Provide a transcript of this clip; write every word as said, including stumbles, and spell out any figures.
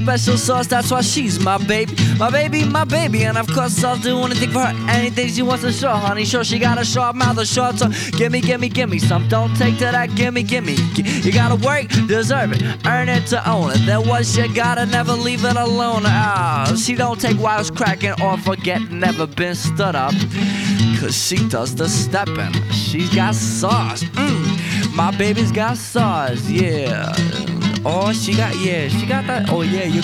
Special sauce, that's why she's my baby. My baby, my baby, and of course I'll do anything for her. Anything she wants to show, honey. Sure, she got a sharp mouth, a short tongue. Gimme, gimme, gimme some. Don't take to that, gimme, gimme. You gotta work, deserve it, earn it to own it. Then once you gotta, never leave it alone. Ah, she don't take while it's cracking or forget, never been stood up. Cause she does the steppin'. She's got sauce. Mm. My baby's got sauce, yeah. Oh, she got, yeah, she got that. Oh, yeah, you